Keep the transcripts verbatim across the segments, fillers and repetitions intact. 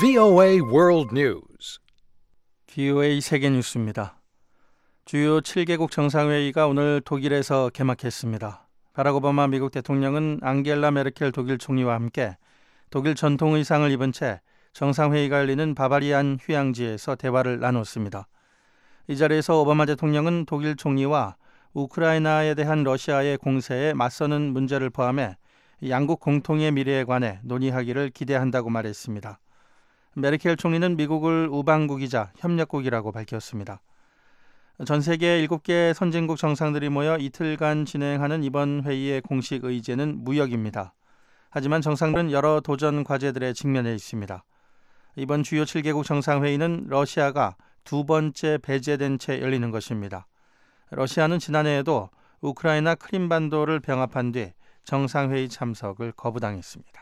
브이오에이 World News. 브이오에이 세계 뉴스입니다. 주요 칠 개국 정상회의가 오늘 독일에서 개막했습니다. 바락 오바마 미국 대통령은 앙겔라 메르켈 독일 총리와 함께 독일 전통 의상을 입은 채 정상회의가 열리는 바바리안 휴양지에서 대화를 나눴습니다. 이 자리에서 오바마 대통령은 독일 총리와 우크라이나에 대한 러시아의 공세에 맞서는 문제를 포함해 양국 공통의 미래에 관해 논의하기를 기대한다고 말했습니다. 메르켈 총리는 미국을 우방국이자 협력국이라고 밝혔습니다. 전 세계 일곱 개 선진국 정상들이 모여 이틀간 진행하는 이번 회의의 공식 의제는 무역입니다. 하지만 정상들은 여러 도전 과제들에 직면해 있습니다. 이번 주요 칠 개국 정상회의는 러시아가 두 번째 배제된 채 열리는 것입니다. 러시아는 지난해에도 우크라이나 크림반도를 병합한 뒤 정상회의 참석을 거부당했습니다.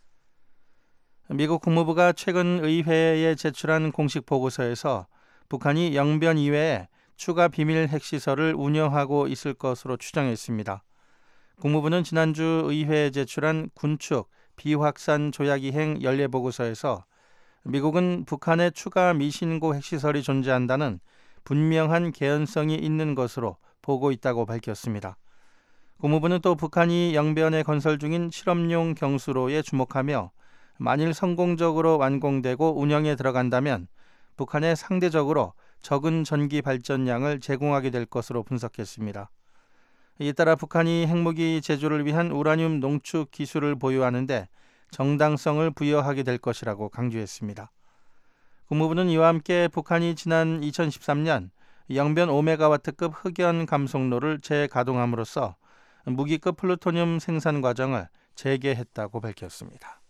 미국 국무부가 최근 의회에 제출한 공식 보고서에서 북한이 영변 이외에 추가 비밀 핵시설을 운영하고 있을 것으로 추정했습니다. 국무부는 지난주 의회에 제출한 군축 비확산 조약이행 연례보고서에서 미국은 북한의 추가 미신고 핵시설이 존재한다는 분명한 개연성이 있는 것으로 보고 있다고 밝혔습니다. 국무부는 또 북한이 영변에 건설 중인 실험용 경수로에 주목하며 만일 성공적으로 완공되고 운영에 들어간다면 북한에 상대적으로 적은 전기 발전량을 제공하게 될 것으로 분석했습니다. 이에 따라 북한이 핵무기 제조를 위한 우라늄 농축 기술을 보유하는데 정당성을 부여하게 될 것이라고 강조했습니다. 국무부는 이와 함께 북한이 지난 이천십삼 년 영변 오 메가와트급 흑연 감속로를 재가동함으로써 무기급 플루토늄 생산 과정을 재개했다고 밝혔습니다.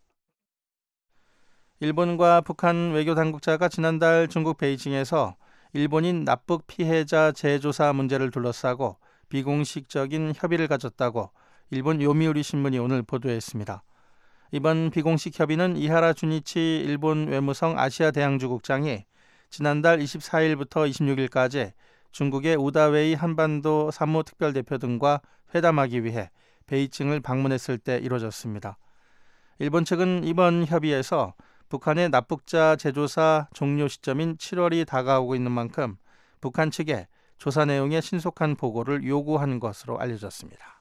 일본과 북한 외교당국자가 지난달 중국 베이징에서 일본인 납북 피해자 재조사 문제를 둘러싸고 비공식적인 협의를 가졌다고 일본 요미우리 신문이 오늘 보도했습니다. 이번 비공식 협의는 이하라 주니치 일본 외무성 아시아 대양주 국장이 지난달 이십사 일부터 이십육 일까지 중국의 우다웨이 한반도 사무특별대표 등과 회담하기 위해 베이징을 방문했을 때 이뤄졌습니다. 일본 측은 이번 협의에서 북한의 납북자 재조사 종료 시점인 칠월이 다가오고 있는 만큼 북한 측에 조사 내용의 신속한 보고를 요구한 것으로 알려졌습니다.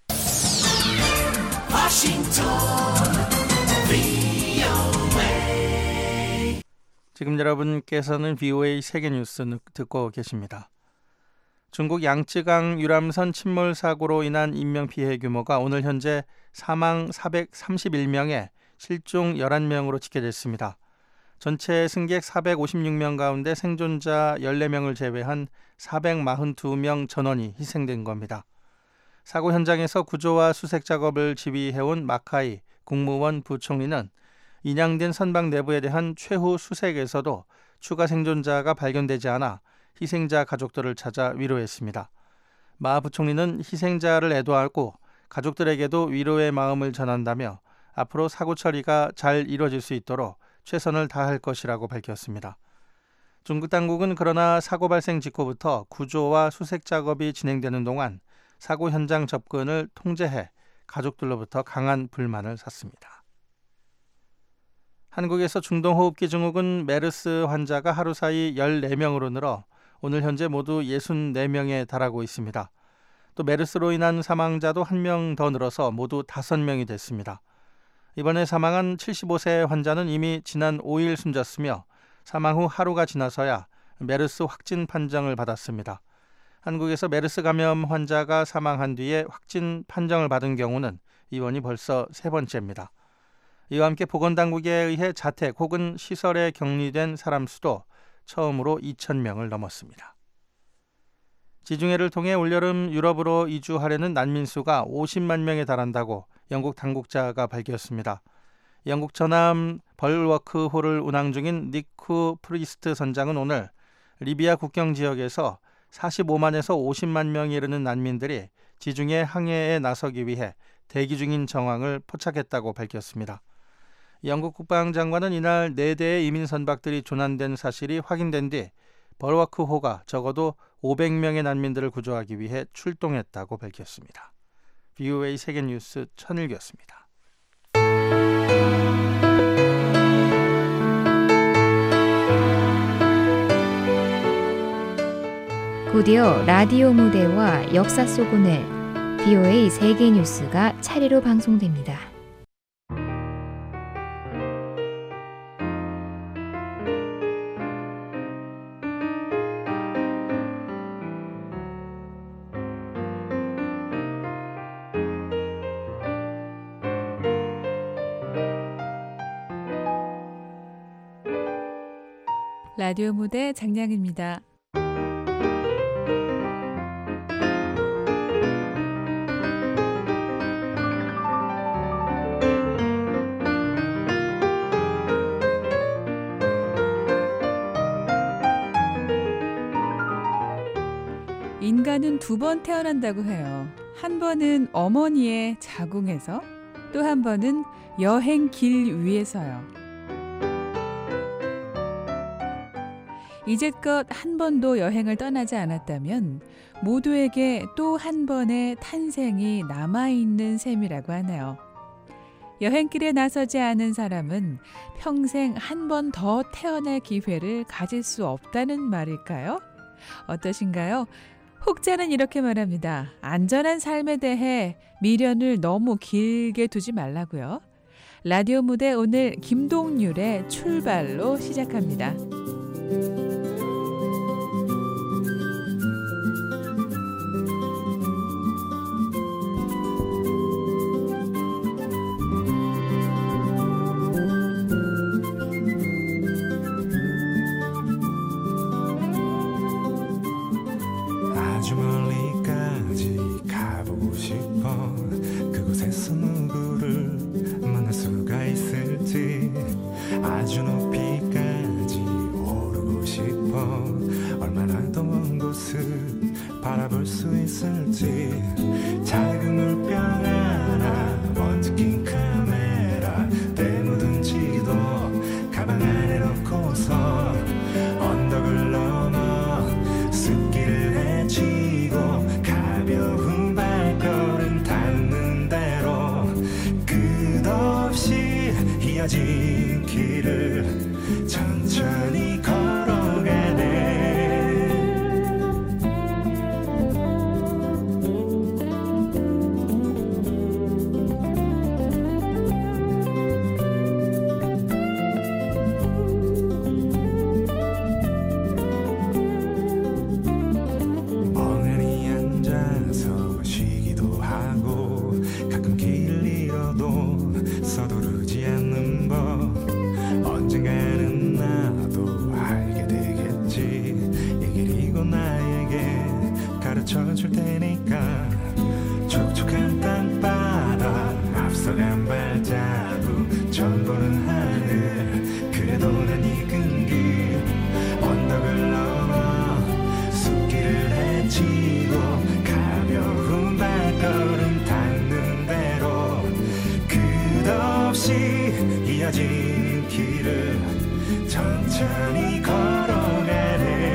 지금 여러분께서는 브이오에이 세계뉴스 듣고 계십니다. 중국 양쯔강 유람선 침몰 사고로 인한 인명피해 규모가 오늘 현재 사망 사백삼십일 명에 실종 열한 명으로 집계됐습니다. 전체 승객 사백오십육 명 가운데 생존자 열네 명을 제외한 사백사십이 명 전원이 희생된 겁니다. 사고 현장에서 구조와 수색 작업을 지휘해온 마카이 국무원 부총리는 인양된 선박 내부에 대한 최후 수색에서도 추가 생존자가 발견되지 않아 희생자 가족들을 찾아 위로했습니다. 마 부총리는 희생자를 애도하고 가족들에게도 위로의 마음을 전한다며 앞으로 사고 처리가 잘 이루어질 수 있도록 최선을 다할 것이라고 밝혔습니다. 중국 당국은 그러나 사고 발생 직후부터 구조와 수색 작업이 진행되는 동안 사고 현장 접근을 통제해 가족들로부터 강한 불만을 샀습니다. 한국에서 중동호흡기 증후군 메르스 환자가 하루 사이 열네 명으로 늘어 오늘 현재 모두 육십사 명에 달하고 있습니다. 또 메르스로 인한 사망자도 한 명 더 늘어서 모두 다섯 명이 됐습니다. 이번에 사망한 칠십오 세 환자는 이미 지난 오 일 숨졌으며 사망 후 하루가 지나서야 메르스 확진 판정을 받았습니다. 한국에서 메르스 감염 환자가 사망한 뒤에 확진 판정을 받은 경우는 이번이 벌써 세 번째입니다. 이와 함께 보건당국에 의해 자택 혹은 시설에 격리된 사람 수도 처음으로 이천 명을 넘었습니다. 지중해를 통해 올여름 유럽으로 이주하려는 난민 수가 오십만 명에 달한다고 영국 당국자가 밝혔습니다. 영국 전함 벌워크호를 운항 중인 니쿠 프리스트 선장은 오늘 리비아 국경 지역에서 사십오만에서 오십만 명이 이르는 난민들이 지중해 항해에 나서기 위해 대기 중인 정황을 포착했다고 밝혔습니다. 영국 국방장관은 이날 네 대의 이민 선박들이 조난된 사실이 확인된 뒤 벌워크호가 적어도 오백 명의 난민들을 구조하기 위해 출동했다고 밝혔습니다. 브이오에이 세계뉴스 천일기였습니다. 곧이어 라디오 무대와 역사 속 오늘 브이오에이 세계 뉴스가 차례로 방송됩니다. 라디오 무대 장량입니다. 인간은 두 번 태어난다고 해요. 한 번은 어머니의 자궁에서, 또 한 번은 여행 길 위에서요. 이제껏 한 번도 여행을 떠나지 않았다면 모두에게 또 한 번의 탄생이 남아있는 셈이라고 하네요. 여행길에 나서지 않은 사람은 평생 한 번 더 태어날 기회를 가질 수 없다는 말일까요? 어떠신가요? 혹자는 이렇게 말합니다. 안전한 삶에 대해 미련을 너무 길게 두지 말라고요. 라디오 무대 오늘 김동률의 출발로 시작합니다. 아주 멀리까지 가보고 싶어. 그곳에서 누구를 만날 수가 있을지. 아주 높이까지 오르고 싶어. 얼마나 더 먼 곳을 바라볼 수 있을지. 작은 물병 하나, 먼지 낀 카메라, 때 묻은 지도 가방 안에 넣고서 언덕을 넘어 숲길을 헤치고 가벼운 발걸음 닿는 대로 끝없이 이어진 길을 천천히 걸어가네. 멍하니 앉아서 쉬기도 하고 가끔 길을 잃어도 서두르지 않는 법. 언젠가는 나도 알게 되겠지. 이 길이고 나에게 가르쳐 줄 테니까. 촉촉한 땅바닥 앞서간 발자국 처음 보는 하늘. 그래도 난 익은 길 언덕을 넘어 숲길을 헤치고 가벼운 발걸음 닿는 대로 끝없이 이어진 길을 천천히 걸어가네.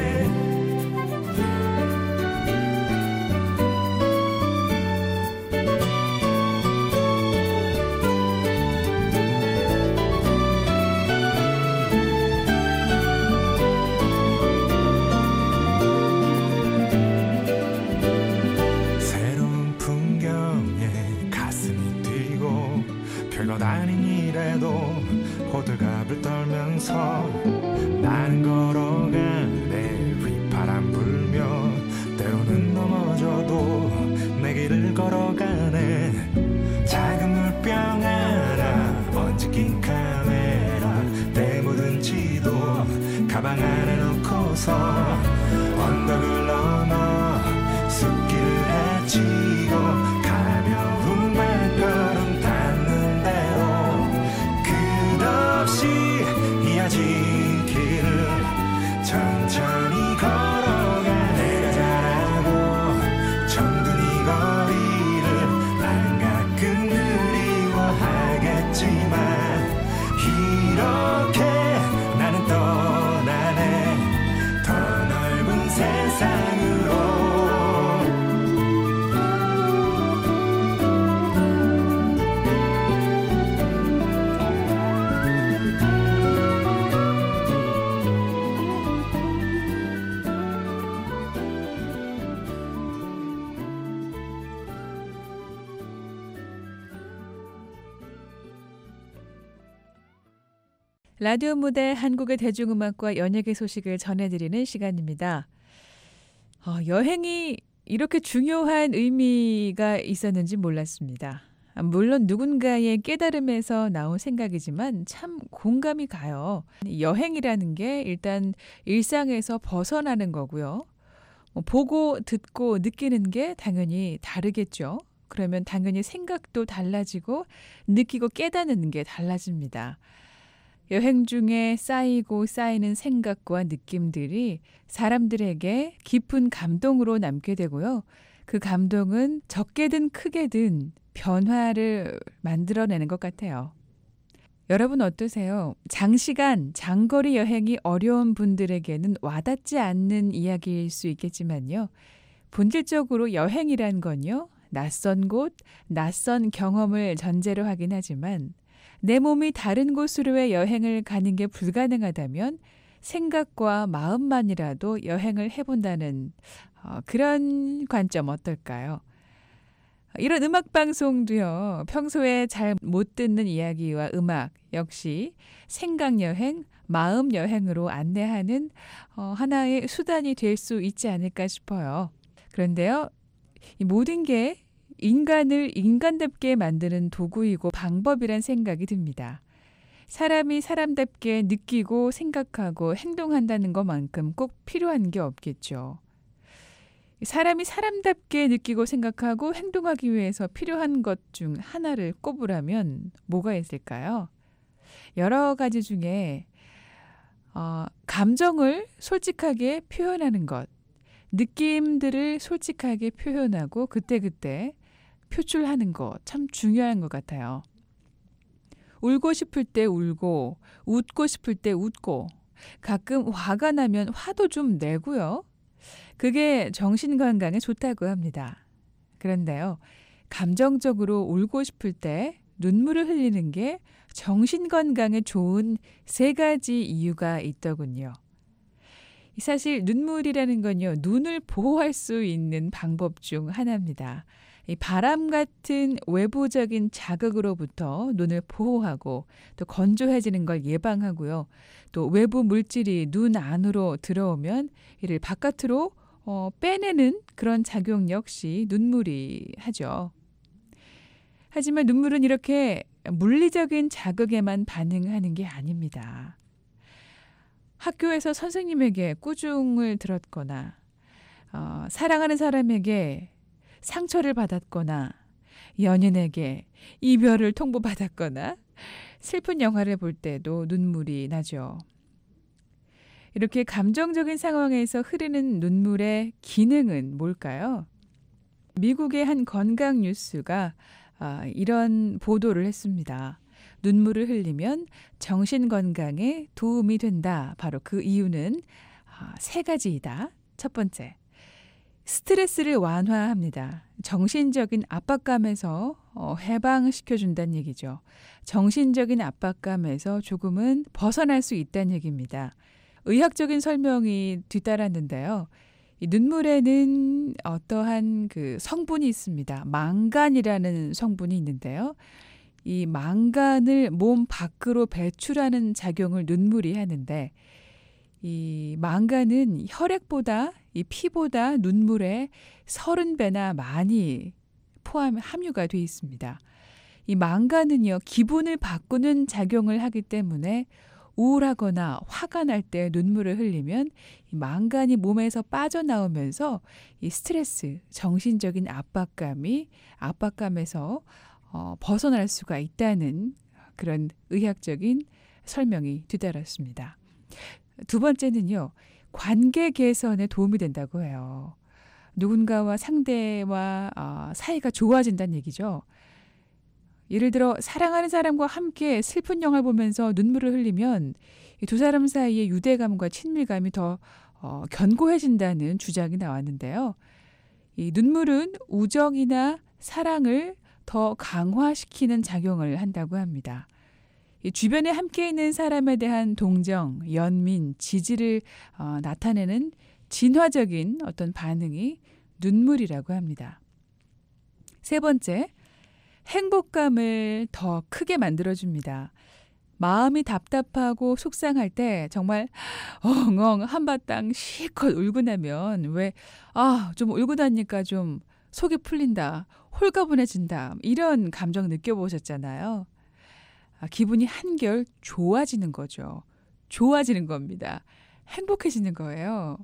새로운 풍경에 가슴이 뛰고 별것 아닌 일에도 호들갑을 떨면서 나는 걸어가네. 휘파람 불며 때로는 넘어져도 내 길을 걸어가네. 작은 물병 하나, 먼지 낀 카메라, 때 묻은 지도 가방 안에 넣고서 언덕을 넘어 숲길을 헤치고 가벼운 발걸음 닿는 대로 끝없이 이어진 길을 천천히 걸어가. 내가 잘하고 정든 이 거리를 나는 가끔 그리워하겠지만 이렇게 나는 떠나네. 더 넓은 라디오 무대 한국의 대중음악과 연예계 소식을 전해드리는 시간입니다. 어, 여행이 이렇게 중요한 의미가 있었는지 몰랐습니다. 물론 누군가의 깨달음에서 나온 생각이지만 참 공감이 가요. 여행이라는 게 일단 일상에서 벗어나는 거고요. 뭐 보고 듣고 느끼는 게 당연히 다르겠죠. 그러면 당연히 생각도 달라지고 느끼고 깨닫는 게 달라집니다. 여행 중에 쌓이고 쌓이는 생각과 느낌들이 사람들에게 깊은 감동으로 남게 되고요. 그 감동은 적게든 크게든 변화를 만들어내는 것 같아요. 여러분 어떠세요? 장시간, 장거리 여행이 어려운 분들에게는 와닿지 않는 이야기일 수 있겠지만요. 본질적으로 여행이란 건요. 낯선 곳, 낯선 경험을 전제로 하긴 하지만 내 몸이 다른 곳으로의 여행을 가는 게 불가능하다면 생각과 마음만이라도 여행을 해본다는 어, 그런 관점 어떨까요? 이런 음악방송도요. 평소에 잘 못 듣는 이야기와 음악 역시 생각여행, 마음여행으로 안내하는 어, 하나의 수단이 될 수 있지 않을까 싶어요. 그런데요. 이 모든 게 인간을 인간답게 만드는 도구이고 방법이란 생각이 듭니다. 사람이 사람답게 느끼고 생각하고 행동한다는 것만큼 꼭 필요한 게 없겠죠. 사람이 사람답게 느끼고 생각하고 행동하기 위해서 필요한 것 중 하나를 꼽으라면 뭐가 있을까요? 여러 가지 중에 어, 감정을 솔직하게 표현하는 것, 느낌들을 솔직하게 표현하고 그때그때 표출하는 거 참 중요한 것 같아요. 울고 싶을 때 울고, 웃고 싶을 때 웃고, 가끔 화가 나면 화도 좀 내고요. 그게 정신건강에 좋다고 합니다. 그런데요, 감정적으로 울고 싶을 때 눈물을 흘리는 게 정신건강에 좋은 세 가지 이유가 있더군요. 사실 눈물이라는 건요, 눈을 보호할 수 있는 방법 중 하나입니다. 이 바람 같은 외부적인 자극으로부터 눈을 보호하고 또 건조해지는 걸 예방하고요. 또 외부 물질이 눈 안으로 들어오면 이를 바깥으로 어, 빼내는 그런 작용 역시 눈물이 하죠. 하지만 눈물은 이렇게 물리적인 자극에만 반응하는 게 아닙니다. 학교에서 선생님에게 꾸중을 들었거나 어, 사랑하는 사람에게 상처를 받았거나 연인에게 이별을 통보받았거나 슬픈 영화를 볼 때도 눈물이 나죠. 이렇게 감정적인 상황에서 흐르는 눈물의 기능은 뭘까요? 미국의 한 건강 뉴스가 아, 이런 보도를 했습니다. 눈물을 흘리면 정신 건강에 도움이 된다. 바로 그 이유는 아, 세 가지이다. 첫 번째, 스트레스를 완화합니다. 정신적인 압박감에서 어, 해방시켜준다는 얘기죠. 정신적인 압박감에서 조금은 벗어날 수 있다는 얘기입니다. 의학적인 설명이 뒤따랐는데요. 이 눈물에는 어떠한 그 성분이 있습니다. 망간이라는 성분이 있는데요. 이 망간을 몸 밖으로 배출하는 작용을 눈물이 하는데 이 망간은 혈액보다 이 피보다 눈물에 서른 배나 많이 포함 함유가 되어 있습니다. 이 망간은요, 기분을 바꾸는 작용을 하기 때문에 우울하거나 화가 날 때 눈물을 흘리면 이 망간이 몸에서 빠져나오면서 이 스트레스, 정신적인 압박감이 압박감에서 어, 벗어날 수가 있다는 그런 의학적인 설명이 뒤따랐습니다. 두 번째는요, 관계 개선에 도움이 된다고 해요. 누군가와 상대와 어, 사이가 좋아진다는 얘기죠. 예를 들어 사랑하는 사람과 함께 슬픈 영화를 보면서 눈물을 흘리면 두 사람 사이의 유대감과 친밀감이 더 어, 견고해진다는 주장이 나왔는데요. 이 눈물은 우정이나 사랑을 더 강화시키는 작용을 한다고 합니다. 이 주변에 함께 있는 사람에 대한 동정, 연민, 지지를 어, 나타내는 진화적인 어떤 반응이 눈물이라고 합니다. 세 번째, 행복감을 더 크게 만들어줍니다. 마음이 답답하고 속상할 때 정말 엉엉 한바탕 실컷 울고 나면 왜 아, 좀 울고 나니까 좀 속이 풀린다, 홀가분해진다 이런 감정 느껴보셨잖아요. 아, 기분이 한결 좋아지는 거죠. 좋아지는 겁니다. 행복해지는 거예요.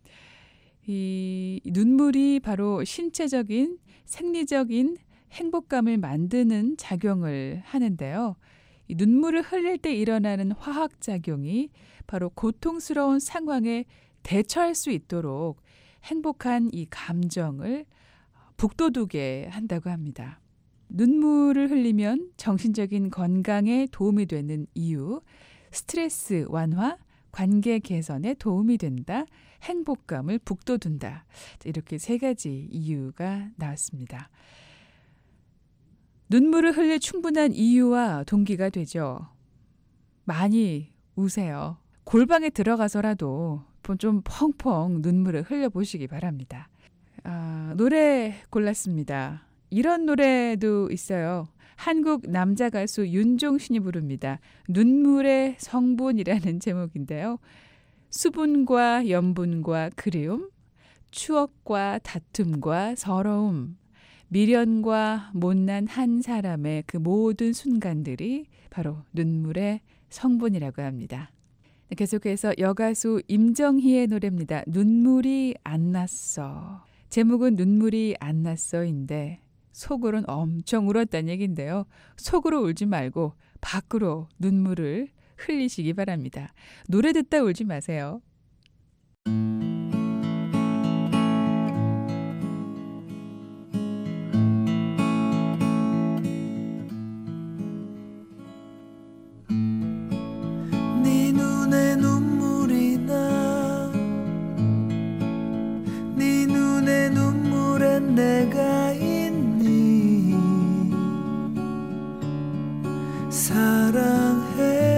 이 눈물이 바로 신체적인 생리적인 행복감을 만드는 작용을 하는데요. 이 눈물을 흘릴 때 일어나는 화학작용이 바로 고통스러운 상황에 대처할 수 있도록 행복한 이 감정을 북돋우게 한다고 합니다. 눈물을 흘리면 정신적인 건강에 도움이 되는 이유, 스트레스 완화, 관계 개선에 도움이 된다, 행복감을 북돋운다. 이렇게 세 가지 이유가 나왔습니다. 눈물을 흘릴 충분한 이유와 동기가 되죠. 많이 우세요. 골방에 들어가서라도 좀 펑펑 눈물을 흘려보시기 바랍니다. 아, 노래 골랐습니다. 이런 노래도 있어요. 한국 남자 가수 윤종신이 부릅니다. 눈물의 성분이라는 제목인데요. 수분과 염분과 그리움, 추억과 다툼과 서러움, 미련과 못난 한 사람의 그 모든 순간들이 바로 눈물의 성분이라고 합니다. 계속해서 여가수 임정희의 노래입니다. 눈물이 안 났어. 제목은 눈물이 안 났어인데 속으로는 엄청 울었다는 얘기인데요. 속으로 울지 말고 밖으로 눈물을 흘리시기 바랍니다. 노래 듣다 울지 마세요. 네 눈에 눈물이 나, 네 눈에 눈물엔 내가 있니, 사랑해.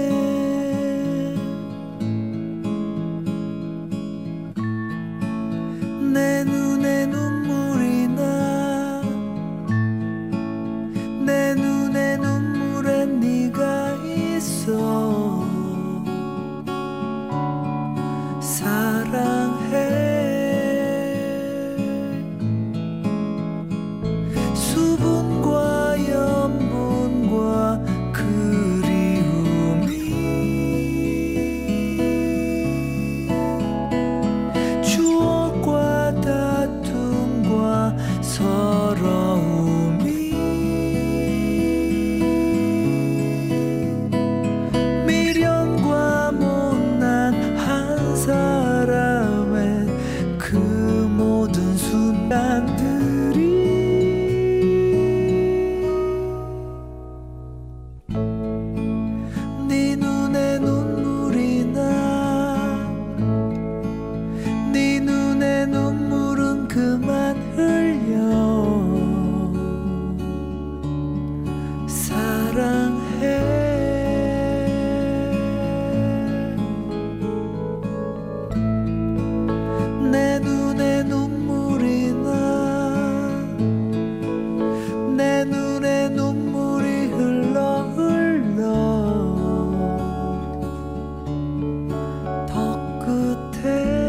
내 눈에 눈물이 나, 내 눈에 눈물엔 네가 있어, 사랑해. 수분과 염분과 그리움이, 추억과 다툼과 서러움이, 미련과 못난 한 사람의 그 모든 순간들이 네 눈에 눈물이 나, 네 눈에 눈물은 그만 흘려, 사랑해. 내 눈에 눈물이 나, 내 눈에 눈물이 흘러 흘러 더 끝에.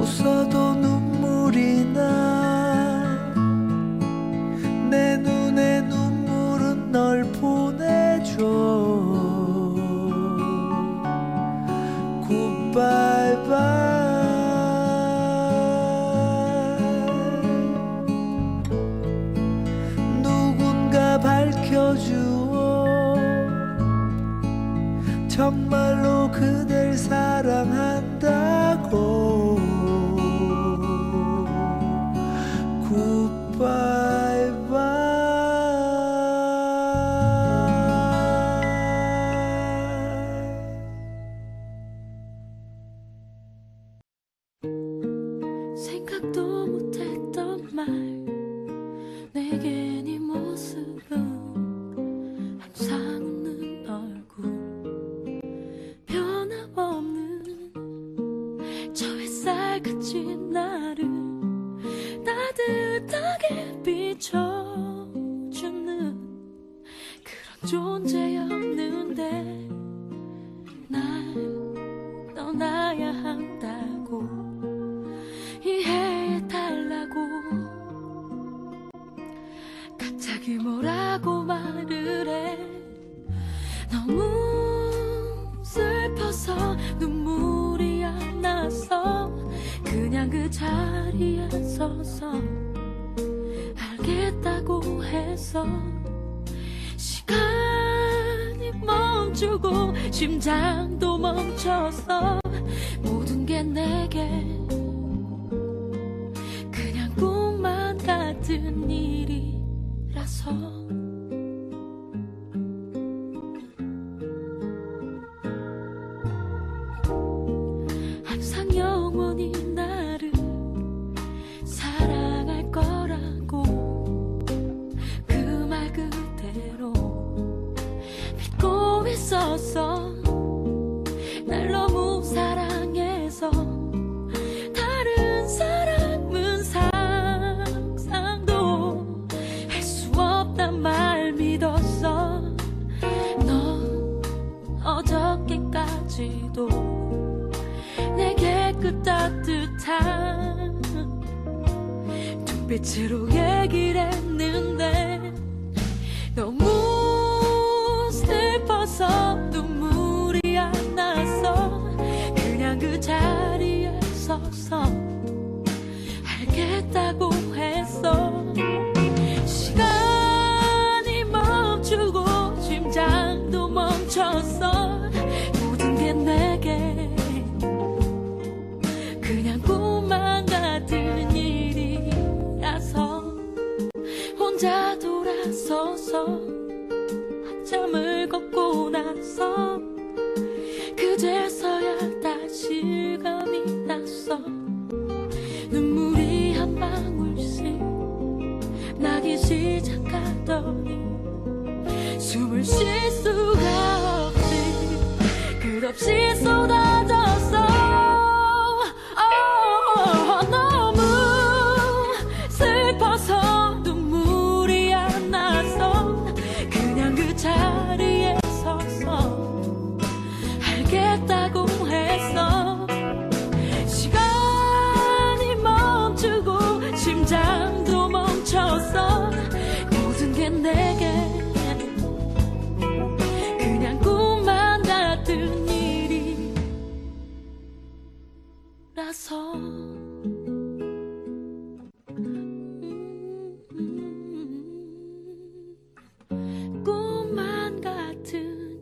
웃어도 눈물이 나. 내 눈에 눈물은 널 보내줘. 굿바이 바이. 누군가 밝혀주어 정말로 그댈 사랑한다고. 굿바이 바이. 생각도 못했던 말 내게 네 모습은 항상 웃는 얼굴 변함없는 저 햇살 같이 나를 따뜻하게 비춰주는 그런 존재였는데 날 떠나야 한다고 이해해달라고 갑자기 뭐라고 말을 해. 너무 슬퍼서 눈물이 안 나서 그냥 그 자리에 서서 알겠다고 해서 시간이 멈추고 심장도 멈춰서 모든 게 내게 그냥 꿈만 같은 일이라서 항상 영원히 나를 사랑할 거라고 그 말 그대로 믿고 있었어. 날 너무 사랑해서 다른 사람은 상상도 할 수 없단 말 믿었어. 넌 어저께까지도 내게 그 따뜻한 눈빛으로 얘기를 했는데 너무 슬퍼서 눈물이 안 나서 그냥 그 자리에 서서 알겠다고 했어. 시간이 멈추고 심장도 멈췄어. 모든 게 내게 그냥 꿈만 같은 일이라서 혼자 돌아서서 한참을 걷고 나서 그제서야 다시 실감이 났어. 눈물이 한 방울씩 나기 시작하더니 숨을 쉴 수가 없이 끝없이 쏟아졌어. oh, 너무 슬퍼서 눈물이 안 나서 그냥 그 자리에 서서 알겠다고 했어. 시간이 멈추고 심장도 멈췄어. 모든 게 내게 그냥 꿈만 같은 일이라서. 꿈만 같은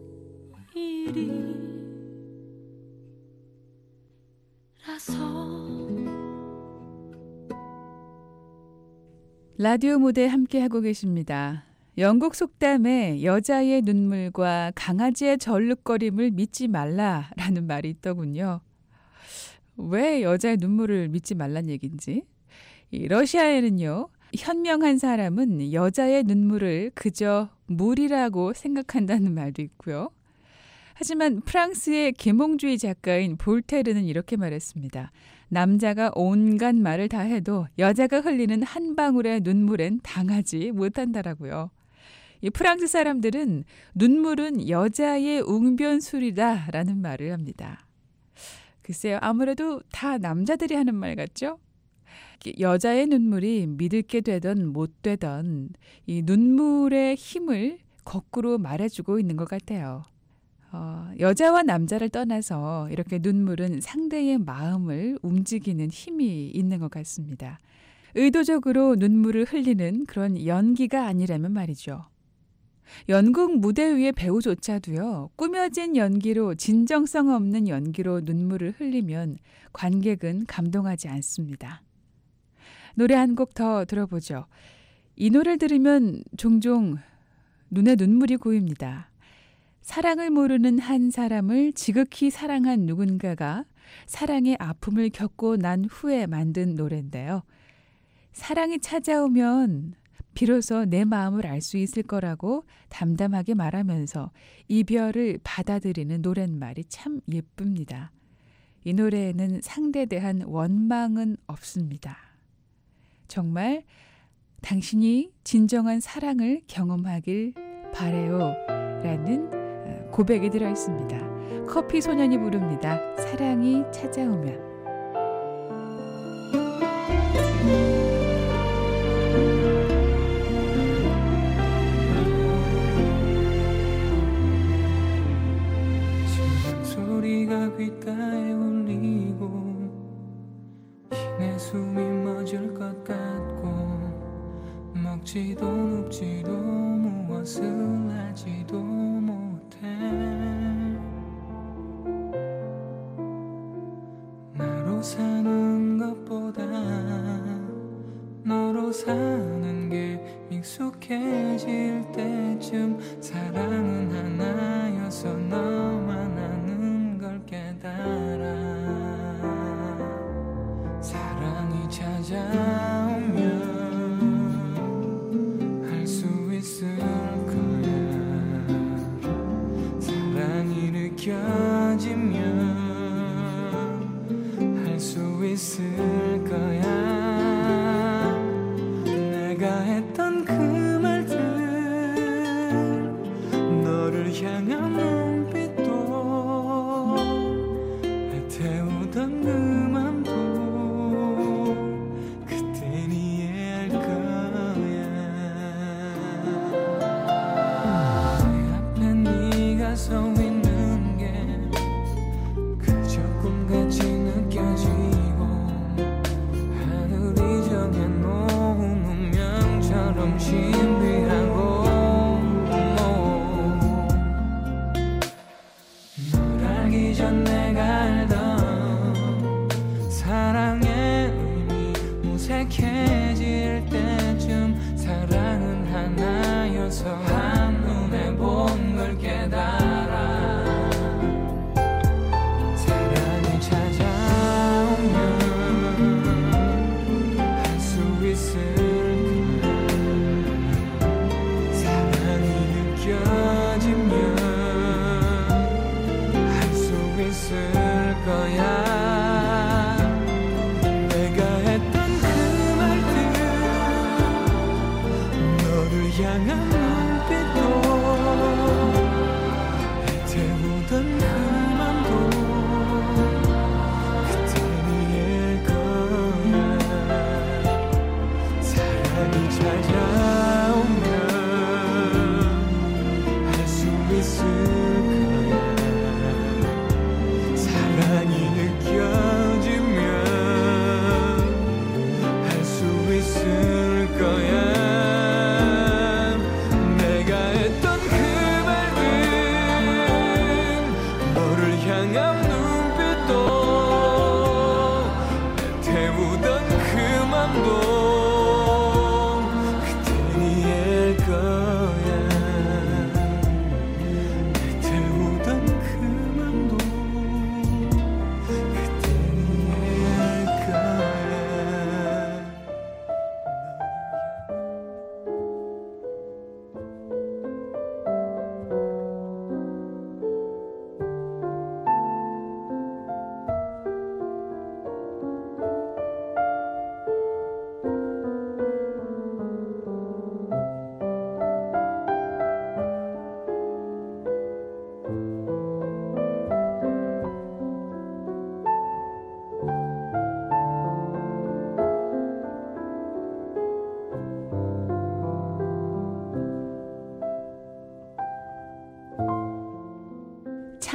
일이라서. 라디오 무대 함께하고 계십니다. 영국 속담에 여자의 눈물과 강아지의 절룩거림을 믿지 말라라는 말이 있더군요. 왜 여자의 눈물을 믿지 말란 얘기인지. 이 러시아에는요, 현명한 사람은 여자의 눈물을 그저 물이라고 생각한다는 말도 있고요. 하지만 프랑스의 계몽주의 작가인 볼테르는 이렇게 말했습니다. 남자가 온갖 말을 다 해도 여자가 흘리는 한 방울의 눈물엔 당하지 못한다라고요. 이 프랑스 사람들은 눈물은 여자의 웅변술이다라는 말을 합니다. 글쎄요, 아무래도 다 남자들이 하는 말 같죠? 여자의 눈물이 믿을게 되던 못 되던 이 눈물의 힘을 거꾸로 말해주고 있는 것 같아요. 어, 여자와 남자를 떠나서 이렇게 눈물은 상대의 마음을 움직이는 힘이 있는 것 같습니다. 의도적으로 눈물을 흘리는 그런 연기가 아니라면 말이죠. 연극 무대 위의 배우조차도요, 꾸며진 연기로, 진정성 없는 연기로 눈물을 흘리면 관객은 감동하지 않습니다. 노래 한 곡 더 들어보죠. 이 노래를 들으면 종종 눈에 눈물이 고입니다. 사랑을 모르는 한 사람을 지극히 사랑한 누군가가 사랑의 아픔을 겪고 난 후에 만든 노래인데요. 사랑이 찾아오면 비로소 내 마음을 알 수 있을 거라고 담담하게 말하면서 이별을 받아들이는 노랫말이 참 예쁩니다. 이 노래에는 상대에 대한 원망은 없습니다. 정말 당신이 진정한 사랑을 경험하길 바래요 라는 고백이 들어있습니다. 커피 소년이 부릅니다. 사랑이 찾아오면. 소리가 귓가에 울리고 내 숨이 멎을 것 같고 먹지도 눕지도 무엇을 하지도 못해 나로 사는 것보다 너로 사는 게 익숙해질 때쯤 사랑은 하나여서 너만 아는 걸 깨달아 사랑이 찾아오면 할 수 있을 거야 사랑이 느껴지면 할 수 있을 거야 내가 했던 그 말들 너를 향한 눈빛도 태우던 그 맘도 그땐 이해할 거야 내 앞에 네가 서 있는 게 그저 꿈같이 느껴지고 하늘이 정해놓은 운명처럼 신비하고 널 알기 전 내가 알던 사랑의 의미 무색해질 때쯤 사랑은 하나여서 한눈에 본 걸 깨달아 사랑이 찾아오면 할 수 있을 거야 사랑이 느껴지면 할 수 있을 거야 내가 했던 그 말들 너를 향한 눈빛도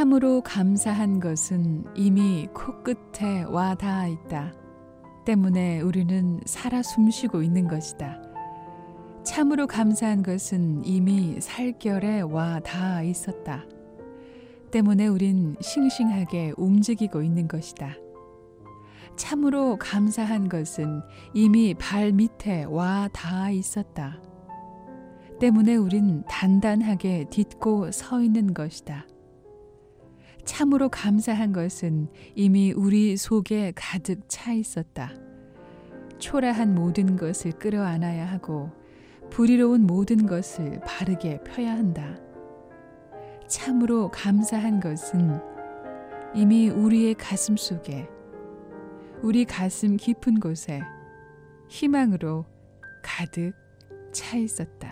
참으로 감사한 것은 이미 코끝에 와 닿아 있다. 때문에 우리는 살아 숨쉬고 있는 것이다. 참으로 감사한 것은 이미 살결에 와 닿아 있었다. 때문에 우린 싱싱하게 움직이고 있는 것이다. 참으로 감사한 것은 이미 발 밑에 와 닿아 있었다. 때문에 우린 단단하게 딛고 서 있는 것이다. 참으로 감사한 것은 이미 우리 속에 가득 차 있었다. 초라한 모든 것을 끌어안아야 하고 불의로운 모든 것을 바르게 펴야 한다. 참으로 감사한 것은 이미 우리의 가슴 속에, 우리 가슴 깊은 곳에 희망으로 가득 차 있었다.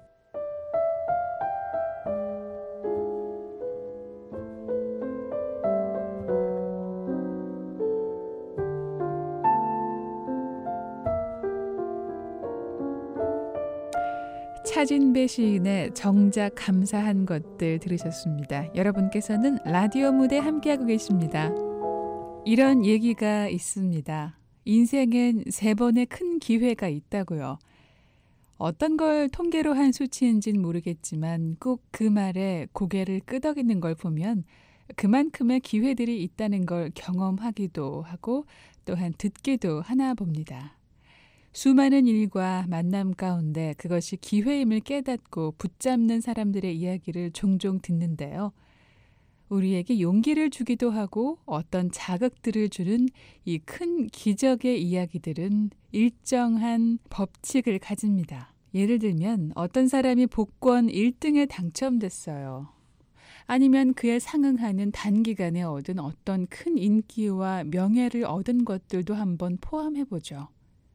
차진배 시인의 정작 감사한 것들 들으셨습니다. 여러분께서는 라디오 무대 함께하고 계십니다. 이런 얘기가 있습니다. 인생엔 세 번의 큰 기회가 있다고요. 어떤 걸 통계로 한 수치인지는 모르겠지만 꼭 그 말에 고개를 끄덕이는 걸 보면 그만큼의 기회들이 있다는 걸 경험하기도 하고 또한 듣기도 하나 봅니다. 수많은 일과 만남 가운데 그것이 기회임을 깨닫고 붙잡는 사람들의 이야기를 종종 듣는데요. 우리에게 용기를 주기도 하고 어떤 자극들을 주는 이 큰 기적의 이야기들은 일정한 법칙을 가집니다. 예를 들면 어떤 사람이 복권 일 등에 당첨됐어요. 아니면 그에 상응하는 단기간에 얻은 어떤 큰 인기와 명예를 얻은 것들도 한번 포함해보죠.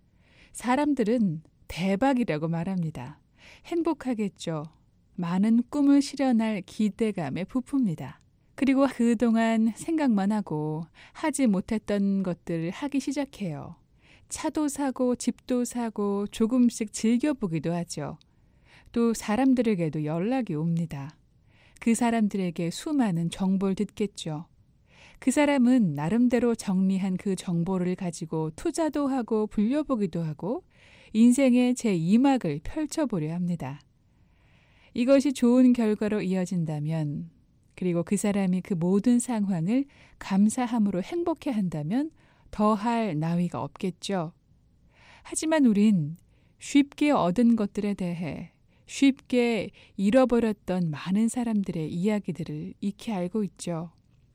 사람들은 대박이라고 말합니다. 행복하겠죠. 많은 꿈을 실현할 기대감에 부풉니다. 그리고 그동안 생각만 하고 하지 못했던 것들을 하기 시작해요. 차도 사고 집도 사고 조금씩 즐겨보기도 하죠. 또 사람들에게도 연락이 옵니다. 그 사람들에게 수많은 정보를 듣겠죠. 그 사람은 나름대로 정리한 그 정보를 가지고 투자도 하고 불려보기도 하고 인생의 제이 막을 펼쳐보려 합니다. 이것이 좋은 결과로 이어진다면, 그리고 그 사람이 그 모든 상황을 감사함으로 행복해한다면 더할 나위가 없겠죠. 하지만 우린 쉽게 얻은 것들에 대해 쉽게 잃어버렸던 많은 사람들의 이야기들을 익히 알고 있죠.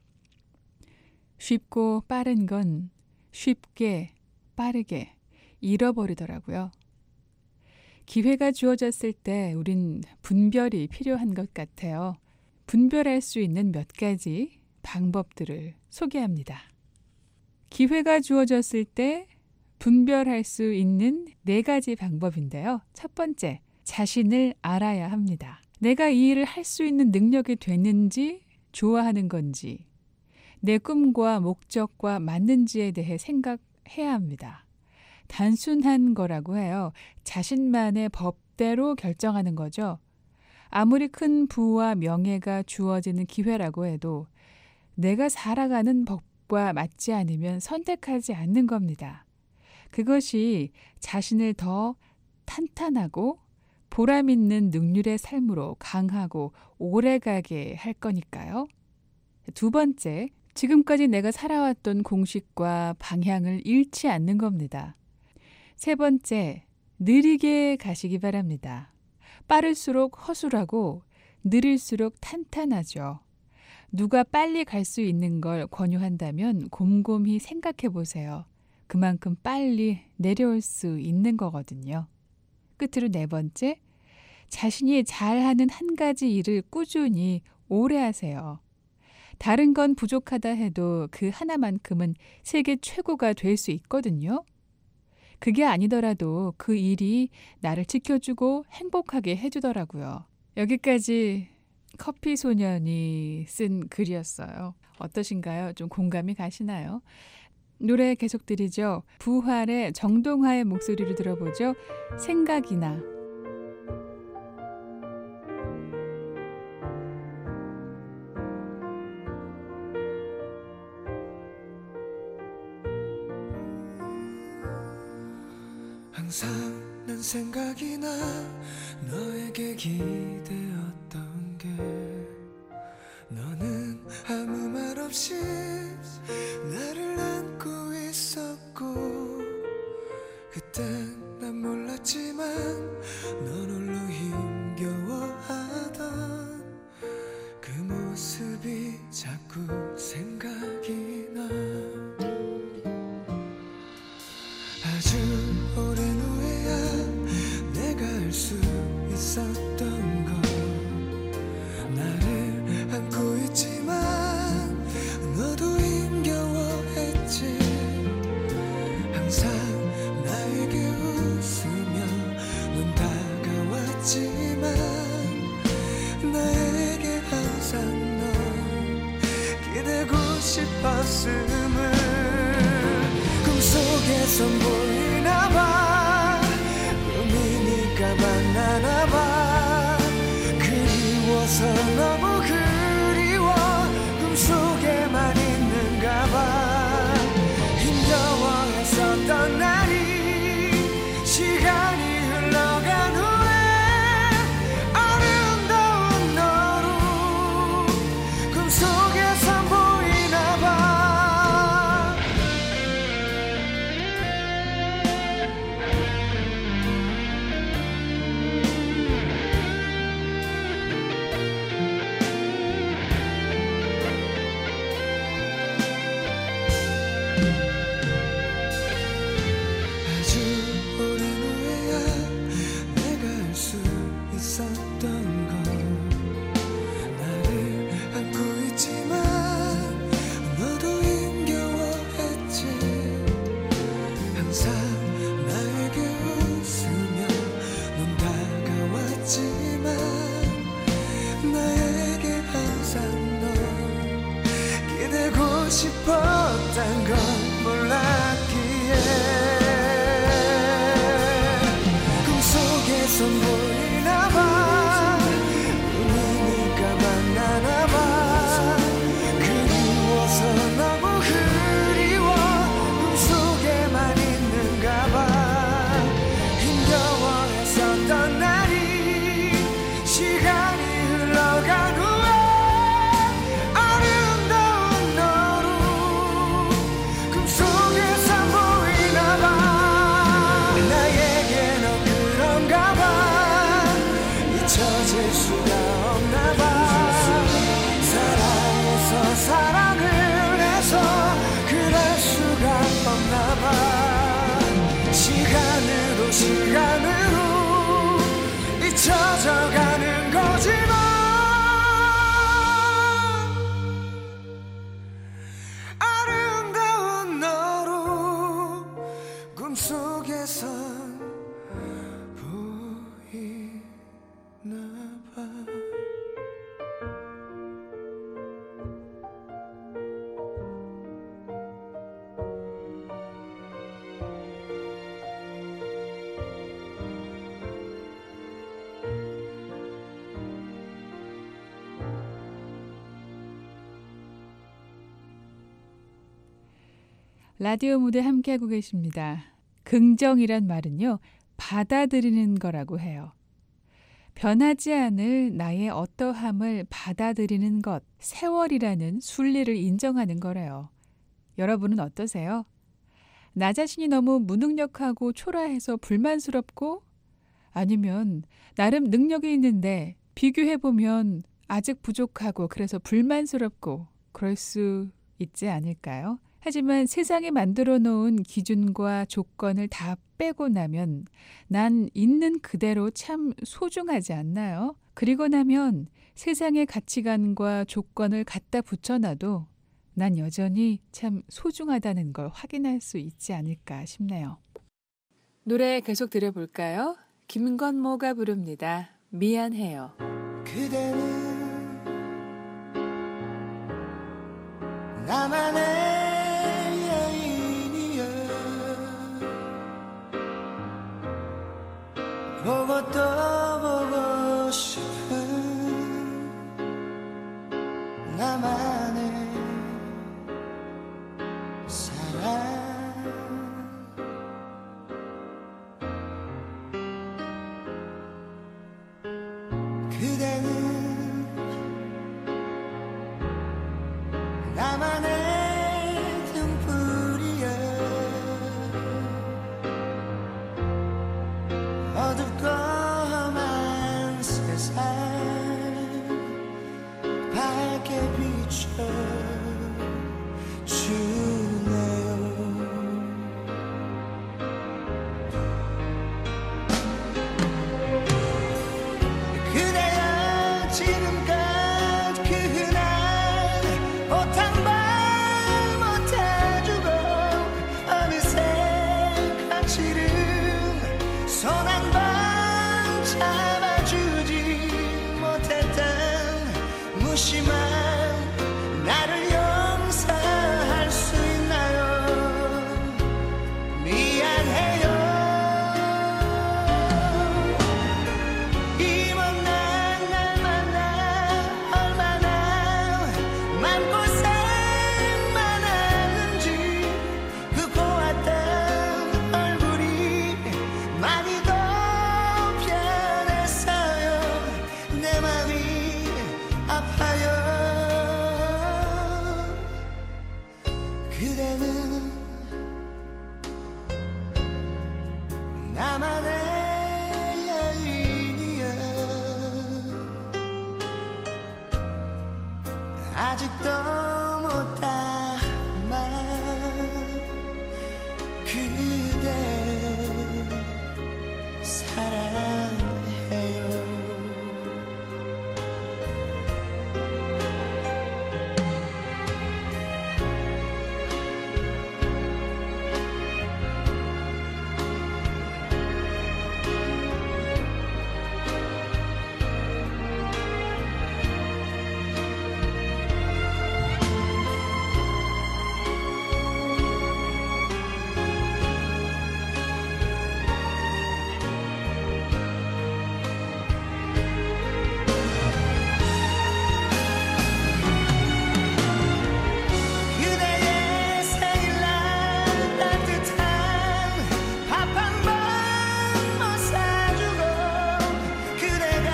쉽고 빠른 건 쉽게 빠르게 잃어버리더라고요. 기회가 주어졌을 때 우린 분별이 필요한 것 같아요. 분별할 수 있는 몇 가지 방법들을 소개합니다. 기회가 주어졌을 때 분별할 수 있는 네 가지 방법인데요. 첫 번째, 자신을 알아야 합니다. 내가 이 일을 할 수 있는 능력이 되는지, 좋아하는 건지, 내 꿈과 목적과 맞는지에 대해 생각해야 합니다. 단순한 거라고 해요. 자신만의 법대로 결정하는 거죠. 아무리 큰 부와 명예가 주어지는 기회라고 해도 내가 살아가는 법과 맞지 않으면 선택하지 않는 겁니다. 그것이 자신을 더 탄탄하고 보람 있는 능률의 삶으로 강하고 오래가게 할 거니까요. 두 번째, 지금까지 내가 살아왔던 공식과 방향을 잃지 않는 겁니다. 세 번째, 느리게 가시기 바랍니다. 빠를수록 허술하고 느릴수록 탄탄하죠. 누가 빨리 갈 수 있는 걸 권유한다면 곰곰이 생각해 보세요. 그만큼 빨리 내려올 수 있는 거거든요. 끝으로 네 번째, 자신이 잘하는 한 가지 일을 꾸준히 오래 하세요. 다른 건 부족하다 해도 그 하나만큼은 세계 최고가 될 수 있거든요. 그게 아니더라도 그 일이 나를 지켜주고 행복하게 해주더라고요. 여기까지 커피 소년이 쓴 글이었어요. 어떠신가요? 좀 공감이 가시나요? 노래 계속 드리죠. 부활의 정동화의 목소리를 들어보죠. 생각이나. 항상 난 생각이 나 너에게 기대었던 게 너는 아무 말 없이 나를 안고 있었고 그땐 난 몰랐지만 넌 홀로 힘겨워하던 그 모습이 자꾸 생각이 나 아주 오랜 후에야 내가 알 수 있었던 것 나를 안고 있지만 너도 힘겨워했지 항상 나에게 웃으며 넌 다가왔지만 나에게 항상 넌 기대고 싶었음을 꿈속에선 보이나봐 꿈이니까 만나나봐 그리워서 너무 그리워 꿈속에만 있는가봐 힘겨워했었던 날이 시간이 흘러간 후에 아름다운 너로 꿈속에선 보이나봐 아주 오랜 후에야 내가 알 수 있었던 것 나를 안고 있지만 너도 힘겨워했지 항상 나에게 웃으며 넌 다가왔지만 나에게 항상 넌 기대고 싶었던 건 몰랐기에 꿈속에선 보이나봐 꿈이니까 만나나봐 그리워서 너무 그리워 꿈속에만 있는가봐 힘겨워했었던 날이 시간이 흘러간 후에 아름다운 너로 꿈속에선 보이나봐 나에게 넌 그런가봐 잊혀질 수가 없나봐 사랑해서 사랑을 해서 그럴 수가 없나봐 시간으로 시간으로 잊혀져가는 거지만 아름다운 너로 꿈속에선 보이나봐 라디오 무대 함께하고 계십니다. 긍정이란 말은요, 받아들이는 거라고 해요. 변하지 않을 나의 어떠함을 받아들이는 것, 세월이라는 순리를 인정하는 거래요. 여러분은 어떠세요? 나 자신이 너무 무능력하고 초라해서 불만스럽고 아니면 나름 능력이 있는데 비교해보면 아직 부족하고 그래서 불만스럽고 그럴 수 있지 않을까요? 하지만 세상에 만들어 놓은 기준과 조건을 다 빼고 나면 난 있는 그대로 참 소중하지 않나요? 그리고 나면 세상의 가치관과 조건을 갖다 붙여놔도 난 여전히 참 소중하다는 걸 확인할 수 있지 않을까 싶네요. 노래 계속 들어볼까요? 김건모가 부릅니다. 미안해요. 그대는 나만의 보고 또 보고 싶은 나만의 사랑 어둡고만 세상 밝게 비춰주네요. 그대여 지금껏 그 흔한 옷 한 벌 못 해주고 어느새 거칠은 손 한 번 잡아주지 못했던 무심한 나를 용서할 수 있나요? 미안해요. 이 못난 날 만나 얼마나 마음고생 많았는지 그 고왔던 얼굴이 많이 더 변했어요. 내 맘이 아파요. 그대는 나만의 여인이여. 아직도 못 담아 그대 사랑해요. 그대의 생일날 따뜻한 밥 한 번 못 사주고 그대가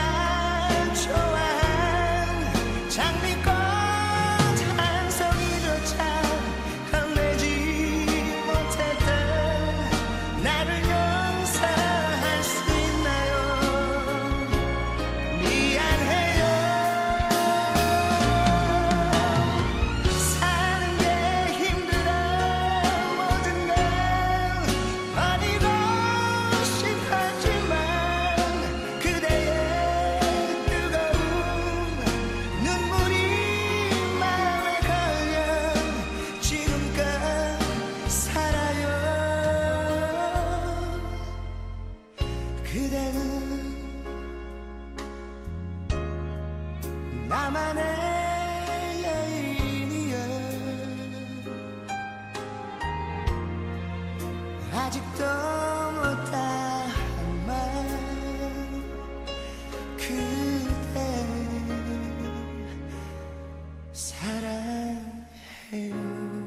좋아한 장미꽃 한 송이조차 건네지 못했던 나를 용서할 수 있나요? 미안해요. 사는 게 힘들어 모든 걸 버리고 싶었지만 그대의 뜨거운 눈물이 마음에 걸려 지금껏 살아요. 그대는 나만의 여인이여. 아직도 못 담아 그대 사랑해요.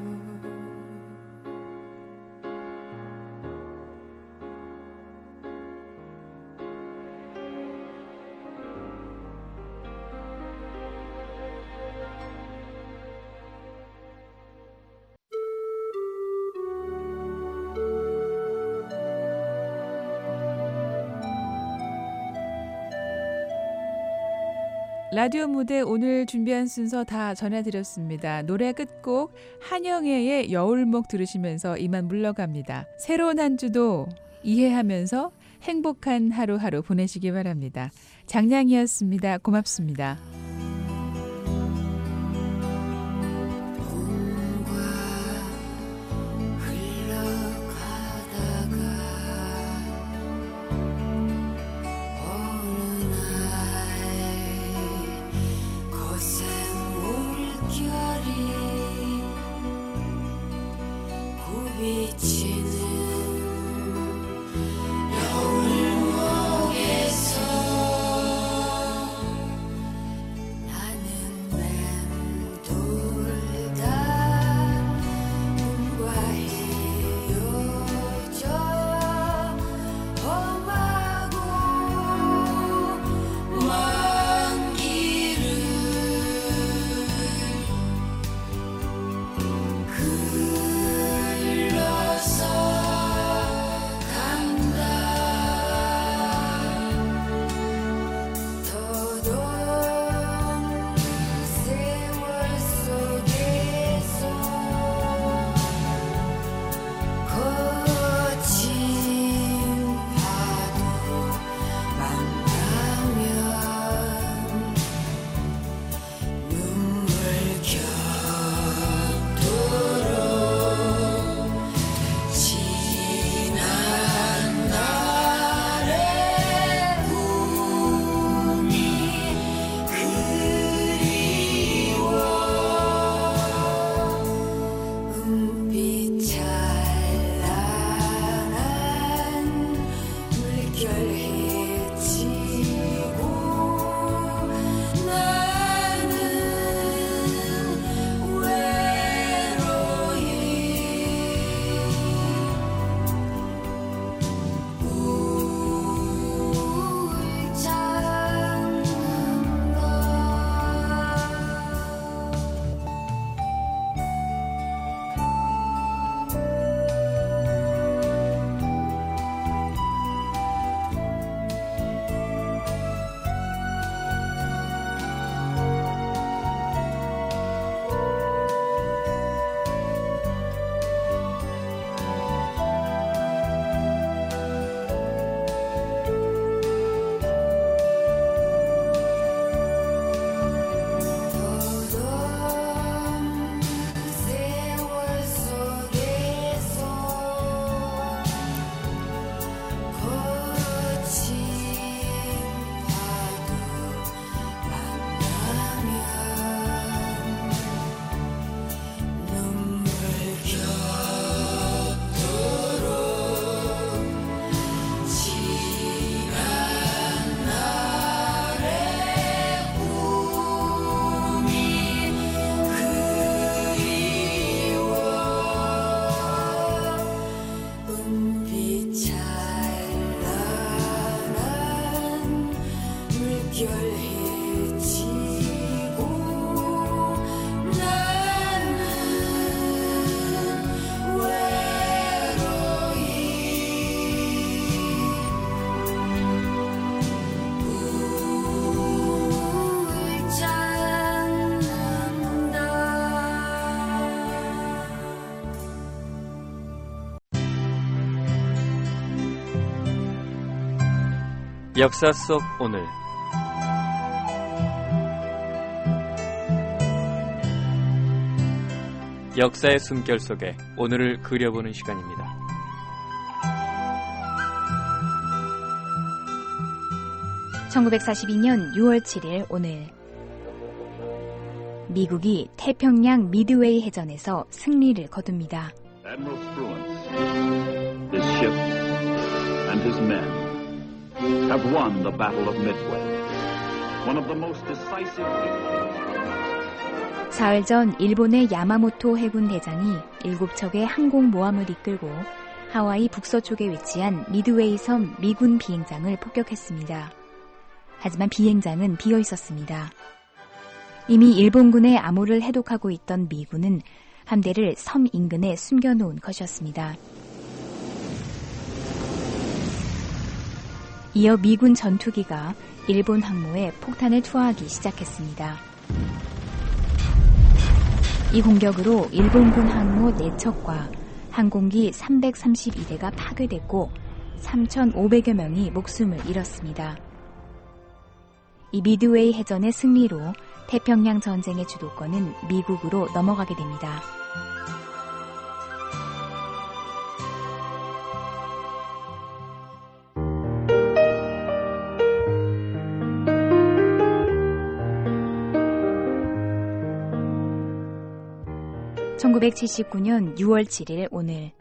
라디오 무대 오늘 준비한 순서 다 전해드렸습니다. 노래 끝곡 한영애의 여울목 들으시면서 이만 물러갑니다. 새로운 한 주도 이해하면서 행복한 하루하루 보내시기 바랍니다. 장량이었습니다. 고맙습니다. 여울목에서 역사 속 오늘 역사의 숨결 속에 오늘을 그려보는 시간입니다. 천구백사십이 년 유월 칠일 오늘 미국이 태평양 미드웨이 해전에서 승리를 거둡니다. Admiral Spruance, his ship and his men have won the Battle of Midway, one of the most decisive victories. 사흘 전 일본의 야마모토 해군 대장이 일곱 척의 항공모함을 이끌고 하와이 북서쪽에 위치한 미드웨이 섬 미군 비행장을 폭격했습니다. 하지만 비행장은 비어 있었습니다. 이미 일본군의 암호를 해독하고 있던 미군은 함대를 섬 인근에 숨겨놓은 것이었습니다. 이어 미군 전투기가 일본 항모에 폭탄을 투하하기 시작했습니다. 이 공격으로 일본군 항모 네 척과 항공기 삼백삼십이 대가 파괴됐고 삼천오백여 명이 목숨을 잃었습니다. 이 미드웨이 해전의 승리로 태평양 전쟁의 주도권은 미국으로 넘어가게 됩니다. 천구백칠십구 년 유월 칠일 오늘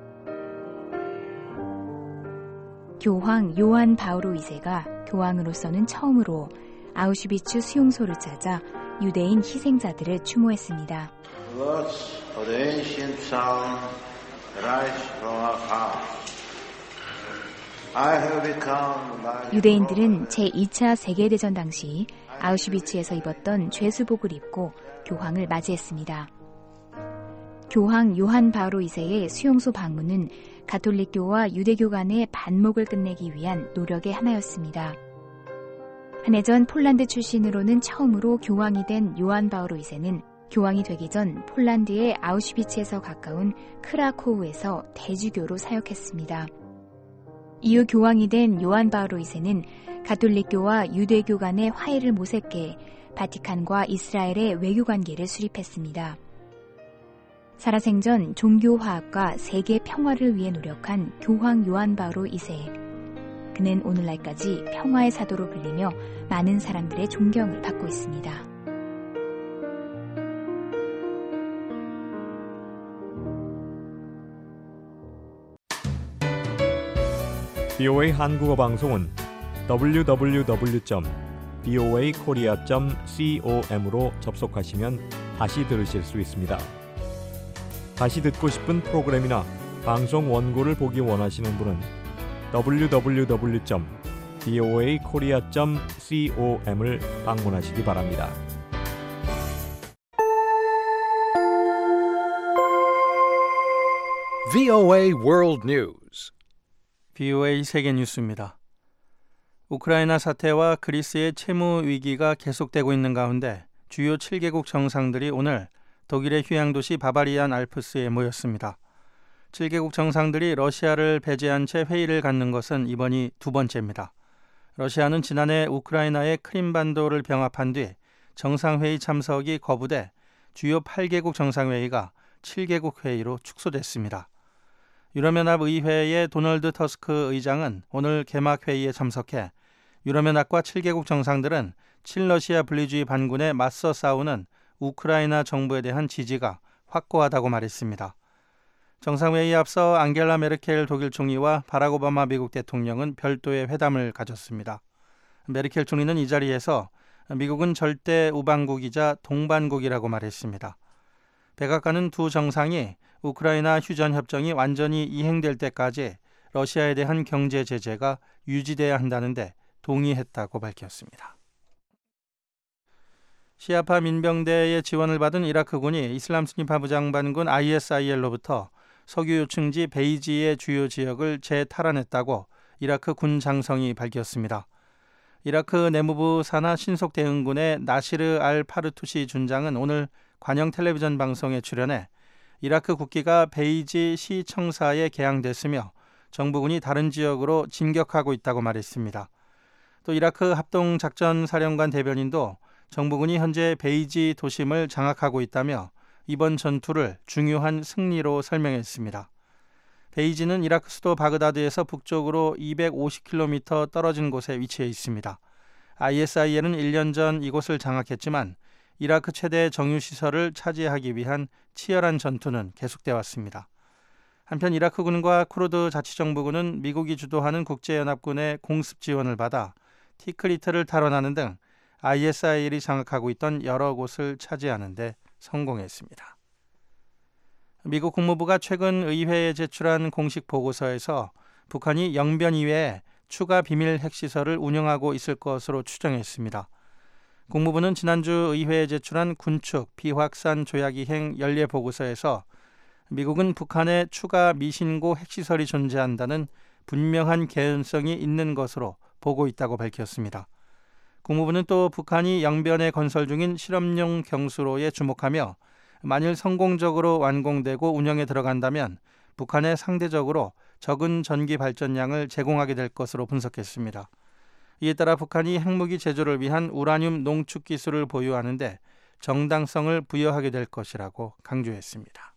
교황 요한 바오로 이 세가 교황으로서는 처음으로 아우슈비츠 수용소를 찾아 유대인 희생자들을 추모했습니다. Words of the ancient psalm rise from our hearts. I have become like 유대인들은 제이 차 세계대전 당시 아우슈비츠에서 입었던 죄수복을 입고 교황을 맞이했습니다. 교황 요한 바오로 이 세의 수용소 방문은 가톨릭교와 유대교 간의 반목을 끝내기 위한 노력의 하나였습니다. 한 해 전 폴란드 출신으로는 처음으로 교황이 된 요한 바오로 이 세는 교황이 되기 전 폴란드의 아우슈비츠에서 가까운 크라코우에서 대주교로 사역했습니다. 이후 교황이 된 요한 바오로 이 세는 가톨릭교와 유대교 간의 화해를 모색해 바티칸과 이스라엘의 외교관계를 수립했습니다. 살아생전 종교화합과 세계 평화를 위해 노력한 교황 요한 바오로 이 세. 그는 오늘날까지 평화의 사도로 불리며 많은 사람들의 존경을 받고 있습니다. 비오에이 한국어 방송은 더블유 더블유 더블유 점 비오에이 코리아 점 com으로 접속하시면 다시 들으실 수 있습니다. 다시 듣고 싶은 프로그램이나 방송 원고를 보기 원하시는 분은 더블유 더블유 더블유 점 비오에이 코리아 점 com을 방문하시기 바랍니다. 브이오에이 World News. 브이오에이 세계 뉴스입니다. 우크라이나 사태와 그리스의 채무 위기가 계속되고 있는 가운데 주요 칠 개국 정상들이 오늘 독일의 휴양 도시 바바리안 알프스에 모였습니다. 칠 개국 정상들이 러시아를 배제한 채 회의를 갖는 것은 이번이 두 번째입니다. 러시아는 지난해 우크라이나의 크림반도를 병합한 뒤 정상회의 참석이 거부돼 주요 팔 개국 정상회의가 칠 개국 회의로 축소됐습니다. 유럽연합 의회의 도널드 터스크 의장은 오늘 개막 회의에 참석해 유럽연합과 칠 개국 정상들은 친러시아 분리주의 반군에 맞서 싸우는 우크라이나 정부에 대한 지지가 확고하다고 말했습니다. 정상회의에 앞서 앙겔라 메르켈 독일 총리와 바락 오바마 미국 대통령은 별도의 회담을 가졌습니다. 메르켈 총리는 이 자리에서 미국은 절대 우방국이자 동반국이라고 말했습니다. 백악관은 두 정상이 우크라이나 휴전 협정이 완전히 이행될 때까지 러시아에 대한 경제 제재가 유지돼야 한다는데 동의했다고 밝혔습니다. 시아파 민병대의 지원을 받은 이라크군이 이슬람 스니 파부장반군 아이에스아이엘로부터 석유 요충지 베이지의 주요 지역을 재탈환했다고 이라크 군 장성이 밝혔습니다. 이라크 내무부 산하 신속대응군의 나시르 알 파르투시 준장은 오늘 관영 텔레비전 방송에 출연해 이라크 국기가 베이지 시청사에 개항됐으며 정부군이 다른 지역으로 진격하고 있다고 말했습니다. 또 이라크 합동작전사령관 대변인도 정부군이 현재 베이지 도심을 장악하고 있다며 이번 전투를 중요한 승리로 설명했습니다. 베이지는 이라크 수도 바그다드에서 북쪽으로 이백오십 킬로미터 떨어진 곳에 위치해 있습니다. 아이에스아이엘은 일 년 전 이곳을 장악했지만 이라크 최대 정유시설을 차지하기 위한 치열한 전투는 계속돼 왔습니다. 한편 이라크군과 쿠르드 자치정부군은 미국이 주도하는 국제연합군의 공습 지원을 받아 티크리트를 탈환하는 등 아이에스아이엘이 장악하고 있던 여러 곳을 차지하는 데 성공했습니다. 미국 국무부가 최근 의회에 제출한 공식 보고서에서 북한이 영변 이외에 추가 비밀 핵시설을 운영하고 있을 것으로 추정했습니다. 국무부는 지난주 의회에 제출한 군축 비확산 조약 이행 연례 보고서에서 미국은 북한에 추가 미신고 핵시설이 존재한다는 분명한 개연성이 있는 것으로 보고 있다고 밝혔습니다. 국무부는 또 북한이 영변에 건설 중인 실험용 경수로에 주목하며 만일 성공적으로 완공되고 운영에 들어간다면 북한에 상대적으로 적은 전기 발전량을 제공하게 될 것으로 분석했습니다. 이에 따라 북한이 핵무기 제조를 위한 우라늄 농축 기술을 보유하는데 정당성을 부여하게 될 것이라고 강조했습니다.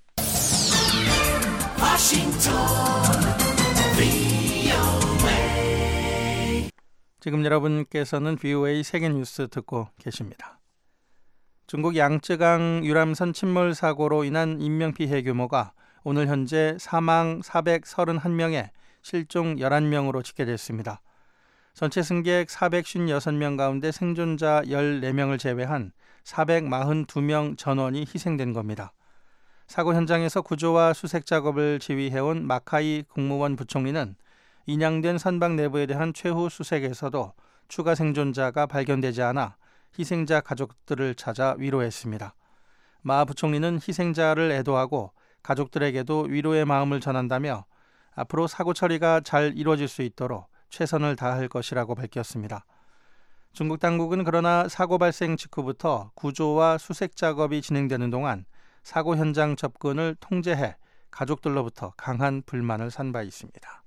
지금 여러분께서는 브이오에이 세계뉴스 듣고 계십니다. 중국 양쯔강 유람선 침몰 사고로 인한 인명피해 규모가 오늘 현재 사망 사백삼십일 명에 실종 열한 명으로 집계됐습니다. 전체 승객 사백오십육 명 가운데 생존자 열네 명을 제외한 사백사십이 명 전원이 희생된 겁니다. 사고 현장에서 구조와 수색 작업을 지휘해온 마카이 국무원 부총리는 인양된 선박 내부에 대한 최후 수색에서도 추가 생존자가 발견되지 않아 희생자 가족들을 찾아 위로했습니다. 마 부총리는 희생자를 애도하고 가족들에게도 위로의 마음을 전한다며 앞으로 사고 처리가 잘 이루어질 수 있도록 최선을 다할 것이라고 밝혔습니다. 중국 당국은 그러나 사고 발생 직후부터 구조와 수색 작업이 진행되는 동안 사고 현장 접근을 통제해 가족들로부터 강한 불만을 산 바 있습니다.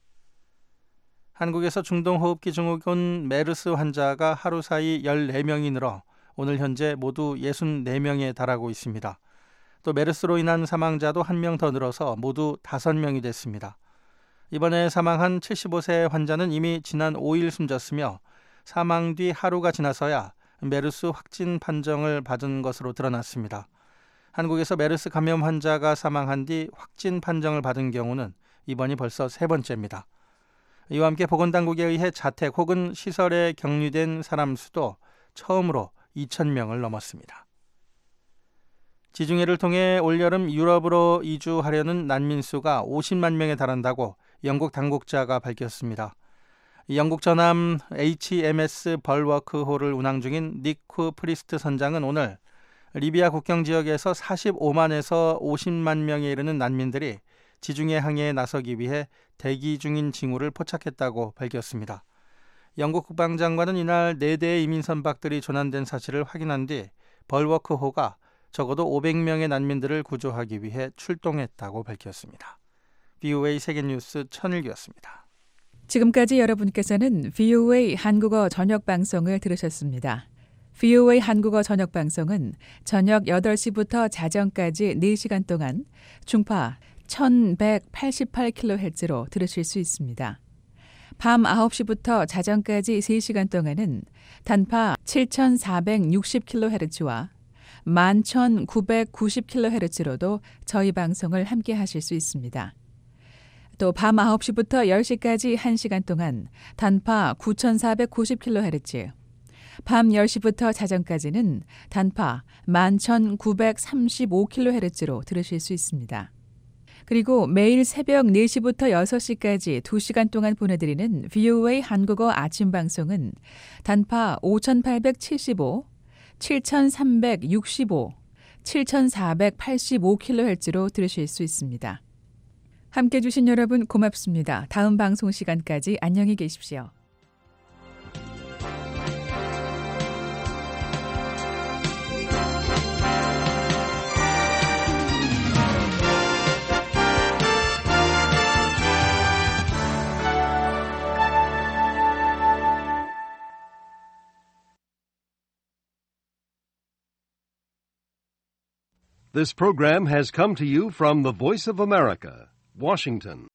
한국에서 중동호흡기 증후군 메르스 환자가 하루 사이 열네 명이 늘어 오늘 현재 모두 육십사 명에 달하고 있습니다. 또 메르스로 인한 사망자도 한 명 더 늘어서 모두 다섯 명이 됐습니다. 이번에 사망한 칠십오 세 환자는 이미 지난 오 일 숨졌으며 사망 뒤 하루가 지나서야 메르스 확진 판정을 받은 것으로 드러났습니다. 한국에서 메르스 감염 환자가 사망한 뒤 확진 판정을 받은 경우는 이번이 벌써 세 번째입니다. 이와 함께 보건당국에 의해 자택 혹은 시설에 격리된 사람 수도 처음으로 이천 명을 넘었습니다. 지중해를 통해 올여름 유럽으로 이주하려는 난민 수가 오십만 명에 달한다고 영국 당국자가 밝혔습니다. 영국 전함 에이치엠에스 벌워크호를 운항 중인 니크 프리스트 선장은 오늘 리비아 국경 지역에서 사십오만에서 오십만 명에 이르는 난민들이 지중해 항해에 나서기 위해 대기 중인 징후를 포착했다고 밝혔습니다. 영국 국방장관은 이날 네 대의 이민 선박들이 조난된 사실을 확인한 뒤 벌워크호가 적어도 오백 명의 난민들을 구조하기 위해 출동했다고 밝혔습니다. 브이오에이 세계뉴스 천일규였습니다. 지금까지 여러분께서는 브이오에이 한국어 저녁 방송을 들으셨습니다. 브이오에이 한국어 저녁 방송은 저녁 여덟 시부터 자정까지 네 시간 동안 중파 천백팔십팔 킬로헤르츠로 들으실 수 있습니다. 밤 아홉 시부터 자정까지 세 시간 동안은 단파 칠천사백육십 킬로헤르츠와 만 천구백구십 킬로헤르츠로도 저희 방송을 함께 하실 수 있습니다. 또 밤 아홉 시부터 열 시까지 한 시간 동안 단파 구천사백구십 킬로헤르츠, 밤 열 시부터 자정까지는 단파 만 천구백삼십오 킬로헤르츠로 들으실 수 있습니다. 그리고 매일 새벽 네 시부터 여섯 시까지 두 시간 동안 보내드리는 브이오에이 한국어 아침 방송은 단파 오천팔백칠십오, 칠천삼백육십오, 칠천사백팔십오 킬로헤르츠로 들으실 수 있습니다. 함께해 주신 여러분 고맙습니다. 다음 방송 시간까지 안녕히 계십시오. This program has come to you from the Voice of America, Washington.